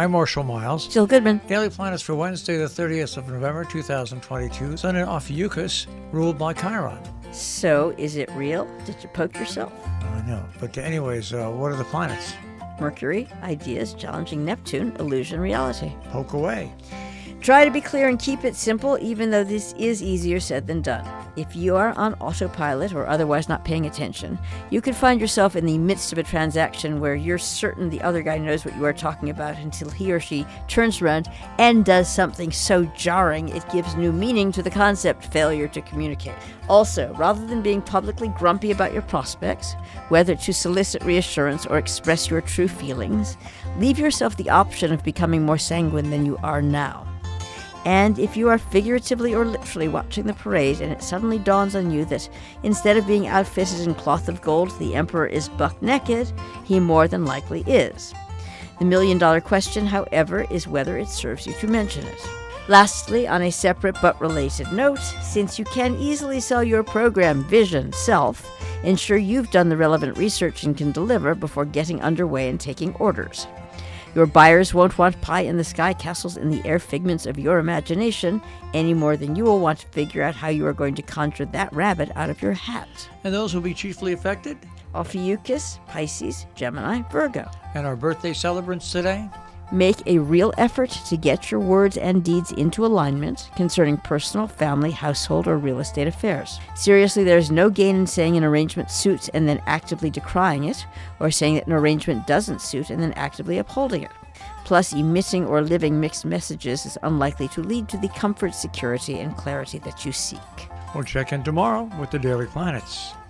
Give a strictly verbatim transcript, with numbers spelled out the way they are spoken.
I'm Marshall Miles. Jill Goodman. Daily Planets for Wednesday, the thirtieth of November, two thousand twenty-two. Sun in Ophiuchus, ruled by Chiron. So, is it real? Did you poke yourself? I know. But anyways, uh, what are the planets? Mercury, ideas challenging Neptune, illusion, reality. Poke away. Try to be clear and keep it simple, even though this is easier said than done. If you are on autopilot or otherwise not paying attention, you could find yourself in the midst of a transaction where you're certain the other guy knows what you are talking about until he or she turns around and does something so jarring it gives new meaning to the concept failure to communicate. Also, rather than being publicly grumpy about your prospects, whether to solicit reassurance or express your true feelings, leave yourself the option of becoming more sanguine than you are now. And if you are figuratively or literally watching the parade and it suddenly dawns on you that instead of being outfitted in cloth of gold, the emperor is buck naked, he more than likely is. The million-dollar question, however, is whether it serves you to mention it. Lastly, on a separate but related note, since you can easily sell your program, vision, self, ensure you've done the relevant research and can deliver before getting underway and taking orders. Your buyers won't want pie-in-the-sky castles in the air figments of your imagination any more than you will want to figure out how you are going to conjure that rabbit out of your hat. And those will be chiefly affected? Ophiuchus, Pisces, Gemini, Virgo. And our birthday celebrants today? Make a real effort to get your words and deeds into alignment concerning personal, family, household, or real estate affairs. Seriously, there is no gain in saying an arrangement suits and then actively decrying it, or saying that an arrangement doesn't suit and then actively upholding it. Plus, emitting or living mixed messages is unlikely to lead to the comfort, security, and clarity that you seek. We'll check in tomorrow with the Daily Planets.